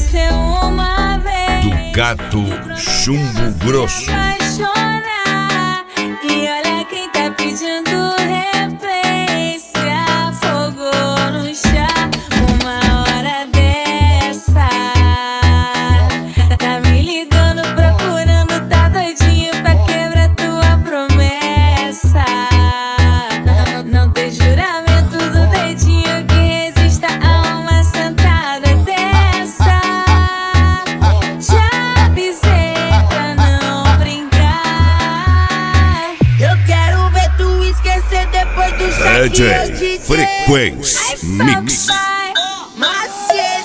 esqueceu uma vez. Do Gato Chumbo Grosso. Vai chorar. E olha quem tá pedindo replay. Se afogou no chá uma hora dessa. Tá me ligando, procurando, tá doidinho pra quebrar tua promessa. Não tem juramento do dedinho que resista a uma sentada dessa. Já avisei pra não brincar. Eu quero ver tu esquecer depois do DJ Frequência Mix. Macete.